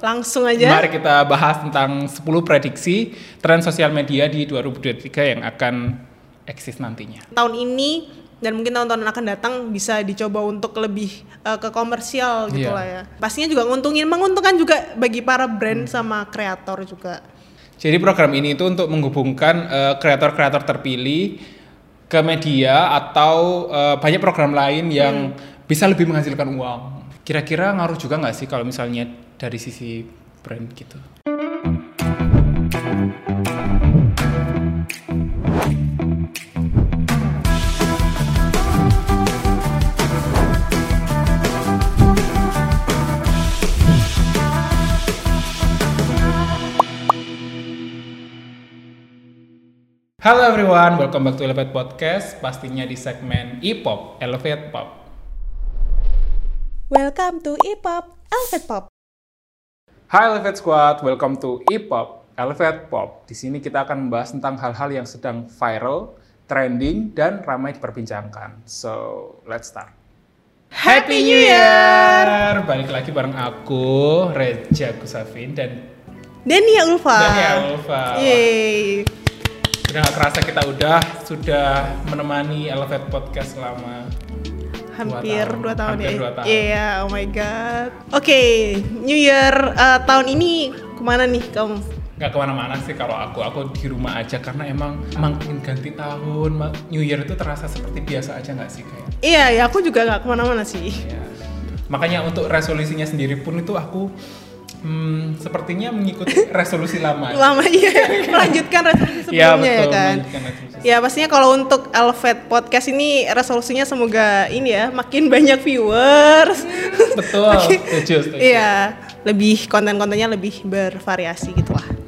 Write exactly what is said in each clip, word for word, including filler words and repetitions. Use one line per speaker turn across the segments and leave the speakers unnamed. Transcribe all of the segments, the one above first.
Langsung aja.
Mari kita bahas tentang sepuluh prediksi tren sosial media di dua ribu dua puluh tiga yang akan eksis nantinya.
Tahun ini dan mungkin tahun-tahun yang akan datang bisa dicoba untuk lebih uh, ke komersial gitu
yeah.
lah ya. Pastinya juga nguntungin, menguntungkan juga bagi para brand hmm. sama kreator juga.
Jadi program ini itu untuk menghubungkan uh, kreator-kreator terpilih ke media atau uh, banyak program lain yang hmm. bisa lebih menghasilkan uang. Kira-kira ngaruh juga nggak sih kalau misalnya dari sisi brand gitu? Halo everyone, welcome back to Elevate Podcast, pastinya di segmen E-pop, Elevate Pop.
Welcome to E-pop, Elevate Pop.
Hai Elevate Squad, welcome to E-pop, Elevate Pop. Di sini kita akan membahas tentang hal-hal yang sedang viral, trending, dan ramai diperbincangkan. So, let's start.
Happy New Year!
Balik lagi bareng aku, Reja Gusafin, dan
Denia Ulfa.
Denia Ulfa.
Yeay.
Udah gak kerasa kita udah sudah menemani Elevate Podcast selama
hampir dua tahun,
hampir
ya.
dua tahun.
Iya, yeah, oh my god. Oke, okay, New Year uh, tahun ini kemana nih kamu?
Gak kemana-mana sih kalau aku, aku di rumah aja karena emang makin ganti tahun, New Year itu terasa seperti biasa aja gak sih kayak?
Iya, ya aku juga gak kemana-mana sih.
Iya. Makanya untuk resolusinya sendiri pun itu aku Hmm, sepertinya mengikuti resolusi lama.
Lama iya, melanjutkan resolusi sebelumnya ya, betul, ya kan. Ya pastinya kalau untuk Elevate Podcast ini resolusinya semoga ini ya makin banyak viewers.
Betul.
makin,
setuju, setuju.
Iya, lebih konten-kontennya lebih bervariasi gitu lah.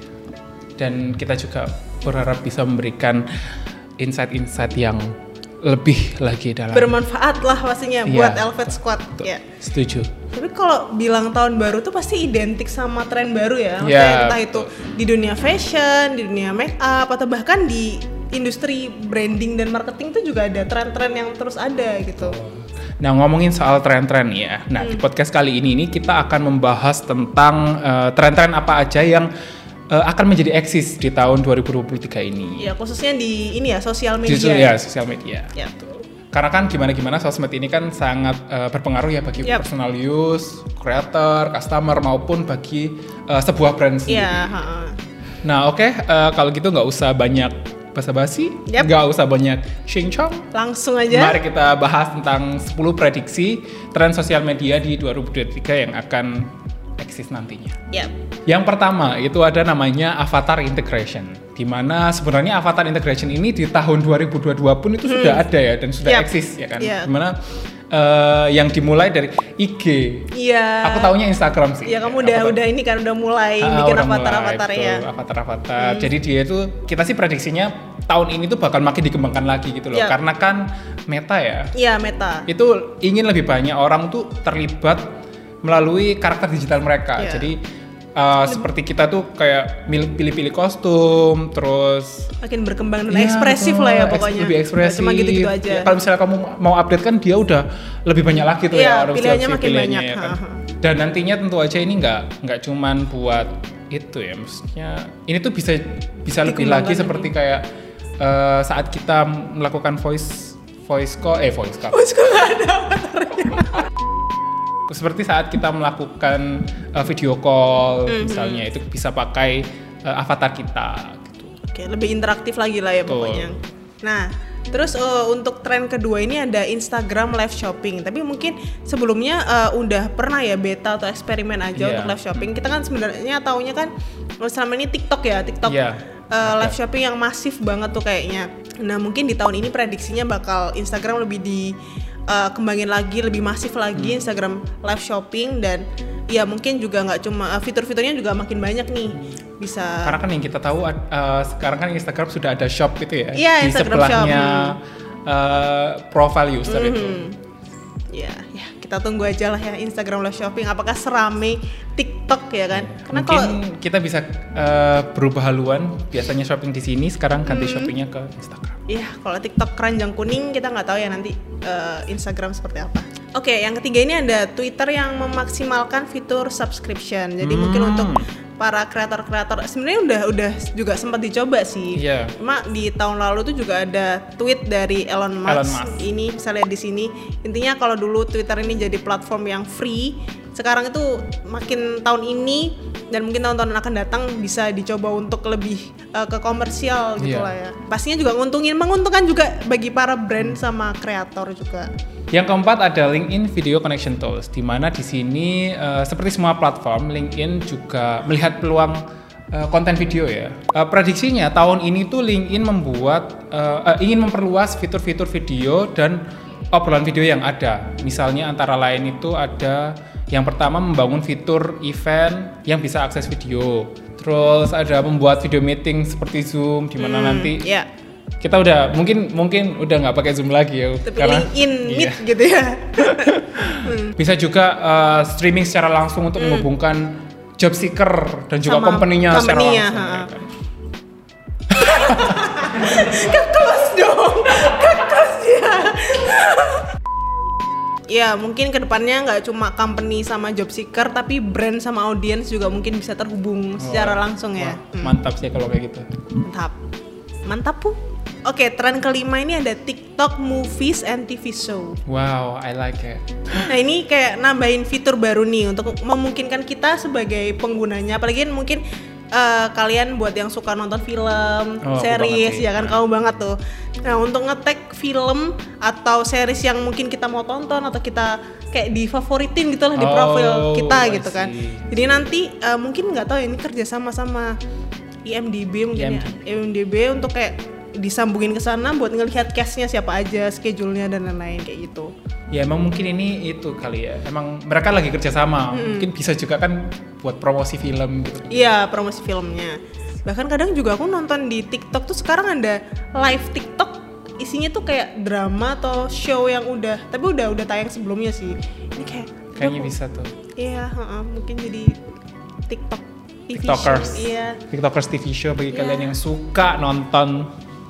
Dan kita juga berharap bisa memberikan insight-insight yang lebih lagi dalam
bermanfaat lah pastinya
ya,
buat Elevate Squad.
Ya. Setuju.
Tapi kalau bilang tahun baru tuh pasti identik sama tren baru ya. Maksudnya
ya,
entah betul. Itu di dunia fashion, di dunia make up, atau bahkan di industri branding dan marketing tuh juga ada tren-tren yang terus ada gitu.
Nah ngomongin soal tren-tren ya. Nah hmm. di podcast kali ini ini kita akan membahas tentang uh, tren-tren apa aja yang Uh, akan menjadi eksis di tahun dua ribu dua puluh tiga ini.
Ya khususnya di ini ya sosial media.
Justru ya sosial media.
Ya.
Karena kan gimana-gimana sosmed ini kan sangat uh, berpengaruh ya bagi yep. personal use, creator, customer maupun bagi uh, sebuah brand sendiri.
Ya, ha-ha.
Nah oke okay, uh, kalau gitu nggak usah banyak basa-basi, nggak yep. usah banyak shing-chong.
Langsung aja.
Mari kita bahas tentang sepuluh prediksi tren sosial media di dua ribu dua puluh tiga yang akan eksis nantinya.
Yep.
Yang pertama itu ada namanya avatar integration, di mana sebenarnya avatar integration ini di tahun dua ribu dua puluh dua pun itu hmm. sudah ada ya dan sudah yep. eksis ya kan. Yep. Dimana uh, yang dimulai dari I G.
Iya.
Aku taunya Instagram sih.
Iya kamu udah
avatar.
udah ini kan udah mulai
ah,
bikin
udah
avatar-avatar
mulai,
ya.
Avatar-avatar. Hmm. Jadi dia itu kita sih prediksinya tahun ini tuh bakal makin dikembangkan lagi gitu loh. Yep. Karena kan Meta ya.
Iya Meta.
Itu ingin lebih banyak orang tuh terlibat melalui karakter digital mereka. Yeah. Jadi uh, seperti kita tuh kayak pilih-pilih kostum, terus
makin berkembang dan ya, ekspresif betul, lah ya pokoknya.
Lebih ekspresif.
Cuma gitu-gitu aja.
Ya, kalau misalnya kamu mau update kan dia udah lebih banyak lagi tuh
yeah,
ya.
Pilihannya makin
pilihannya,
banyak.
Ya, kan? Dan nantinya tentu aja ini nggak nggak cuman buat itu ya, maksudnya ini tuh bisa bisa lebih lagi seperti lagi. Kayak uh, saat kita melakukan voice voice call, eh voice call.
Voice call nggak ada avatarnya.
Seperti saat kita melakukan uh, video call mm-hmm. misalnya itu bisa pakai uh, avatar kita gitu.
Oke, lebih interaktif lagi lah ya Betul. Pokoknya. Nah, terus uh, untuk tren kedua ini ada Instagram live shopping. Tapi mungkin sebelumnya uh, udah pernah ya beta atau eksperimen aja yeah. untuk live shopping. Kita kan sebenarnya taunya kan selama ini TikTok ya, TikTok yeah. uh, live shopping yang masif banget tuh kayaknya. Nah, mungkin di tahun ini prediksinya bakal Instagram lebih di Uh, kembangin lagi, lebih masif lagi hmm. Instagram live shopping dan ya mungkin juga nggak cuma uh, fitur-fiturnya juga makin banyak nih bisa.
Karena kan yang kita tahu uh, sekarang kan Instagram sudah ada shop gitu ya,
yeah,
di
Instagram
sebelahnya
shop.
uh, profile user mm-hmm. itu.
Ya, ya kita tunggu aja lah ya Instagram live shopping apakah serame TikTok ya kan?
Ya,
karena
mungkin
kalau
kita bisa uh, berubah haluan, biasanya shopping di sini sekarang ganti hmm. shoppingnya ke Instagram.
Iya, kalau TikTok keranjang kuning kita nggak tahu ya nanti uh, Instagram seperti apa. Oke, okay, yang ketiga ini ada Twitter yang memaksimalkan fitur subscription. Jadi hmm. mungkin untuk para kreator-kreator sebenarnya udah udah juga sempat dicoba sih.
Yeah.
Cuma di tahun lalu tuh juga ada tweet dari Elon Musk.
Elon Musk.
Ini bisa lihat di sini. Intinya kalau dulu Twitter ini jadi platform yang free, sekarang itu makin tahun ini dan mungkin tahun-tahun akan datang bisa dicoba untuk lebih uh, ke komersial gitu yeah. lah ya. Pastinya juga nguntungin, menguntungkan juga bagi para brand sama kreator juga.
Yang keempat ada LinkedIn Video Connection Tools, di mana di sini uh, seperti semua platform, LinkedIn juga melihat peluang uh, konten video ya. Uh, prediksinya tahun ini tuh LinkedIn membuat uh, uh, ingin memperluas fitur-fitur video dan obrolan video yang ada. Misalnya antara lain itu ada yang pertama membangun fitur event yang bisa akses video. Terus ada membuat video meeting seperti Zoom, di mana hmm, nanti
yeah.
kita udah mungkin mungkin udah nggak pakai Zoom lagi ya.
Tapi karena LinkedIn Meet iya. gitu ya.
Bisa juga uh, streaming secara langsung untuk hmm. menghubungkan job seeker dan juga company-nya secara langsung.
Kekos dong, kekos ya. Ya mungkin kedepannya nggak cuma company sama job seeker, tapi brand sama audiens juga mungkin bisa terhubung oh, secara langsung ya.
Wah, hmm. Mantap sih kalau kayak gitu.
Mantap, mantap pu. Oke, tren kelima ini ada TikTok Movies and T V Show.
Wow, I like it.
Nah ini kayak nambahin fitur baru nih untuk memungkinkan kita sebagai penggunanya, apalagi mungkin uh, kalian buat yang suka nonton film, oh, series, ya kan kamu banget tuh. Nah untuk nge-tag film atau series yang mungkin kita mau tonton atau kita kayak di-favoritin gitu lah di profil oh, kita gitu kan. Jadi nanti uh, mungkin nggak tahu ini kerja sama sama I M D B mungkin I M D B. ya I M D B untuk kayak disambungin ke sana buat ngelihat cast-nya siapa aja, schedule-nya dan lain-lain kayak gitu.
Ya emang mungkin ini itu kali ya. Emang mereka lagi kerja sama. Hmm. Mungkin bisa juga kan buat promosi film gitu.
Iya, promosi filmnya. Bahkan kadang juga aku nonton di TikTok tuh sekarang ada live TikTok isinya tuh kayak drama atau show yang udah tapi udah udah tayang sebelumnya sih. Ini kayak
kayaknya aku, bisa tuh.
Iya, uh-uh, mungkin jadi TikTok T V
TikTokers.
show. Iya.
TikTokers T V show bagi yeah. kalian yang suka nonton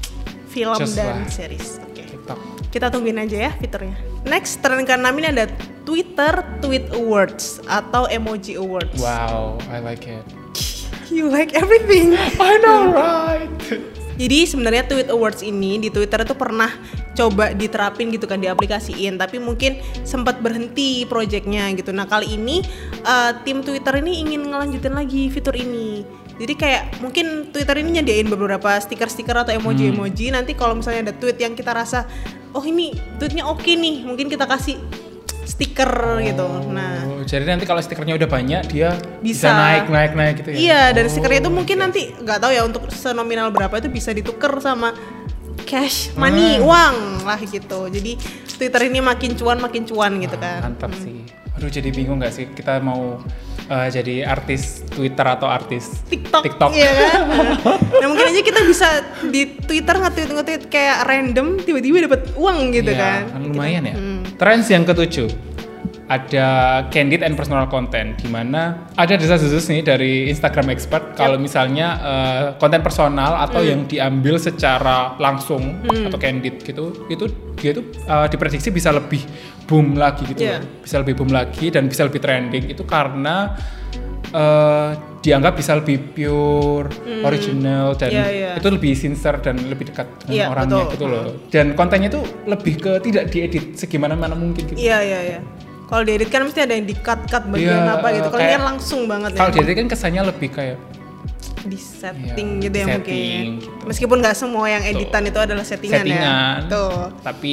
film Just dan lah. series. Oke. Okay. Kita tungguin aja ya fiturnya. Next, tren keenam ini ada Twitter Tweet Awards atau Emoji Awards.
Wow, I like it.
You like everything.
I know, right?
Jadi sebenarnya Tweet Awards ini di Twitter itu pernah coba diterapin gitu kan, diaplikasiin, tapi mungkin sempat berhenti projectnya gitu. Nah kali ini uh, tim Twitter ini ingin ngelanjutin lagi fitur ini. Jadi kayak mungkin Twitter ini nyediain beberapa stiker-stiker atau emoji-emoji. Hmm. Nanti kalau misalnya ada tweet yang kita rasa, oh ini tweetnya oke nih, mungkin kita kasih stiker oh, gitu. Nah,
jadi nanti kalau stikernya udah banyak dia bisa, bisa naik naik naik gitu ya.
Iya, dari oh, stikernya itu mungkin okay. nanti nggak tahu ya untuk senominal berapa itu bisa ditukar sama cash, money, hmm. uang lah gitu. Jadi Twitter ini makin cuan makin cuan gitu kan.
Mantap
hmm.
sih. Aduh jadi bingung nggak sih kita mau uh, jadi artis Twitter atau artis
TikTok?
TikTok.
Iya kan. Nah mungkin aja kita bisa di Twitter nge-tweet nge-tweet kayak random tiba-tiba dapat uang gitu
iya,
kan.
Lumayan
gitu.
ya.
Hmm.
Trends yang ketujuh ada candid and personal content, di mana ada desas-desus nih dari Instagram expert yep. kalau misalnya uh, konten personal atau hmm. yang diambil secara langsung hmm. atau candid gitu, itu dia tuh uh, diprediksi bisa lebih boom lagi gitu yeah. loh. Bisa lebih boom lagi dan bisa lebih trending itu karena uh, dianggap bisa lebih pure, hmm. original dan yeah, yeah. itu lebih sincere dan lebih dekat dengan yeah, orangnya betul. Gitu loh. Dan kontennya tuh lebih ke tidak diedit segimana-mana mungkin gitu.
Iya yeah, iya yeah, iya. Yeah. Kalau diedit kan mesti ada yang di-cut-cut bagian yeah, apa gitu. Kalau ini kan langsung banget ya.
Kalau diedit kan kesannya lebih kayak
di setting yeah, gitu ya mungkin. Gitu. Meskipun nggak semua yang editan tuh. Itu adalah settingan, settingan ya. Tuh.
Tapi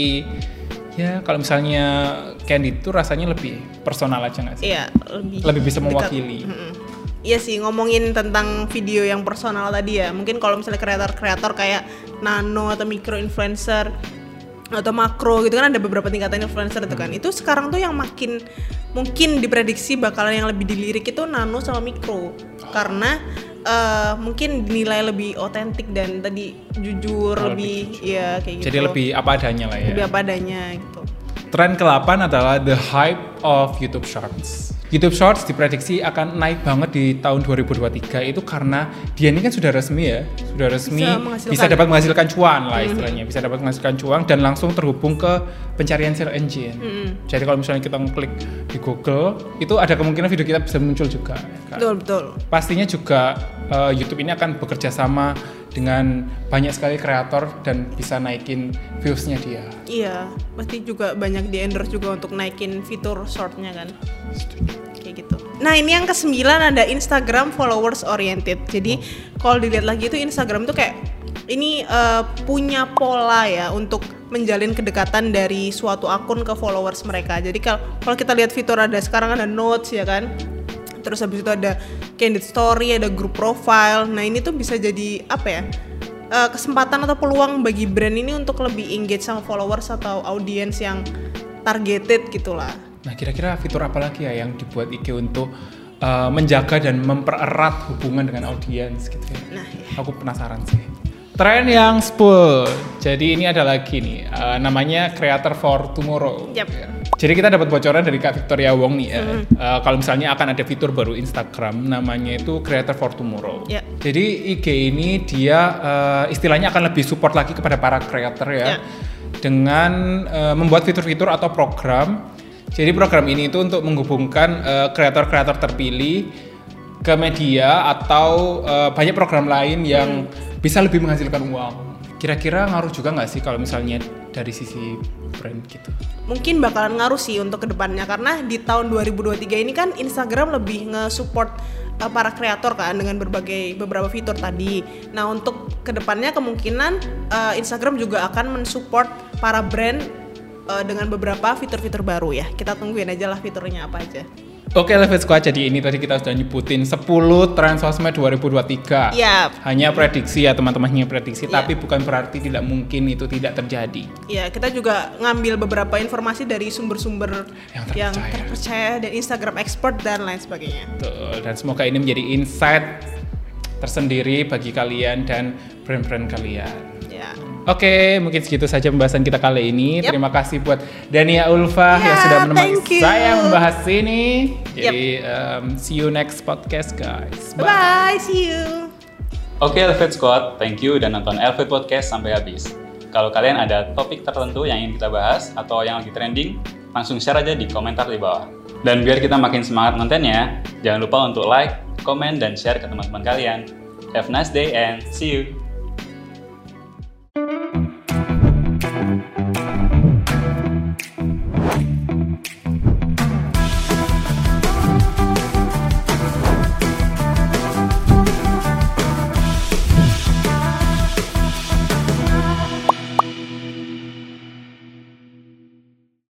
ya kalau misalnya candid itu rasanya lebih personal aja nggak sih?
Iya, lebih
lebih bisa mewakili.
Mm-hmm. Iya sih, ngomongin tentang video yang personal tadi ya. Mungkin kalau misalnya kreator-kreator kayak nano atau micro influencer atau makro gitu kan, ada beberapa tingkatan influencer itu kan. Itu sekarang tuh yang makin mungkin diprediksi bakalan yang lebih dilirik itu nano sama mikro. Karena uh, mungkin dinilai lebih otentik dan tadi jujur, oh, lebih, lebih jujur. Ya kayak gitu.
Jadi lebih apa adanya lah ya.
Lebih apa adanya gitu.
Tren kedelapan adalah the hype of YouTube Shorts. Di YouTube Shorts diprediksi akan naik banget di tahun dua ribu dua puluh tiga itu karena dia ini kan sudah resmi ya, sudah resmi bisa, bisa dapat menghasilkan cuan lah istilahnya, mm-hmm. bisa dapat menghasilkan cuan dan langsung terhubung ke pencarian search engine. Mm-hmm. Jadi kalau misalnya kita ngeklik di Google, itu ada kemungkinan video kita bisa muncul juga. Kan?
Betul betul.
Pastinya juga uh, YouTube ini akan bekerja sama dengan banyak sekali kreator dan bisa naikin views-nya dia.
Iya, pasti juga banyak di endorse juga untuk naikin fitur short-nya kan. Kayak gitu. Nah ini yang kesembilan ada Instagram followers oriented. Jadi oh. kalau dilihat lagi itu Instagram tuh kayak ini uh, punya pola ya untuk menjalin kedekatan dari suatu akun ke followers mereka. Jadi kalau kalau kita lihat fitur ada sekarang ada notes ya kan. Terus habis itu ada candid story, ada group profile. Nah ini tuh bisa jadi apa ya, uh, kesempatan atau peluang bagi brand ini untuk lebih engage sama followers atau audience yang targeted gitulah.
Nah kira-kira fitur apa lagi ya yang dibuat I G untuk uh, menjaga dan mempererat hubungan dengan audience gitu ya? Nah, ya. Aku penasaran sih. Tren yang sepuluh. Jadi ini ada lagi nih, uh, namanya Creator for Tomorrow.
Yep.
Jadi kita dapat bocoran dari Kak Victoria Wong nih ya. Mm. Uh, kalau misalnya akan ada fitur baru Instagram, namanya itu Creator for Tomorrow. Yeah. Jadi I G ini dia uh, istilahnya akan lebih support lagi kepada para creator ya, yeah. dengan uh, membuat fitur-fitur atau program. Jadi program ini itu untuk menghubungkan uh, kreator-kreator terpilih ke media atau uh, banyak program lain yang mm. bisa lebih menghasilkan uang. Kira-kira ngaruh juga nggak sih kalau misalnya dari sisi brand gitu?
Mungkin bakalan ngaruh sih untuk kedepannya karena di tahun dua ribu dua puluh tiga ini kan Instagram lebih nge-support uh, para kreator kan dengan berbagai beberapa fitur tadi. Nah untuk kedepannya kemungkinan uh, Instagram juga akan mensupport para brand uh, dengan beberapa fitur-fitur baru ya. Kita tungguin aja lah fiturnya apa aja.
Oke Elevate Squad, jadi ini tadi kita sudah nyebutin sepuluh tren sosmed dua ribu dua puluh tiga.
Yep.
Hanya prediksi ya teman-teman, hanya prediksi, yep. Tapi bukan berarti tidak mungkin itu tidak terjadi.
Ya, kita juga ngambil beberapa informasi dari sumber-sumber yang terpercaya, yang terpercaya dan Instagram expert dan lain sebagainya.
Betul, dan semoga ini menjadi insight tersendiri bagi kalian dan brand-brand kalian. Ya. Oke, mungkin segitu saja pembahasan kita kali ini. Yep. Terima kasih buat Dania Ulfa yeah, yang sudah menemani saya membahas ini. Jadi, yep. um, see you next podcast, guys.
Bye. Bye, see you.
Oke, Elevate Squad, thank you dan nonton Elevate Podcast sampai habis. Kalau kalian ada topik tertentu yang ingin kita bahas atau yang lagi trending, langsung share aja di komentar di bawah. Dan biar kita makin semangat kontennya, jangan lupa untuk like, komen, dan share ke teman-teman kalian. Have a nice day and see you.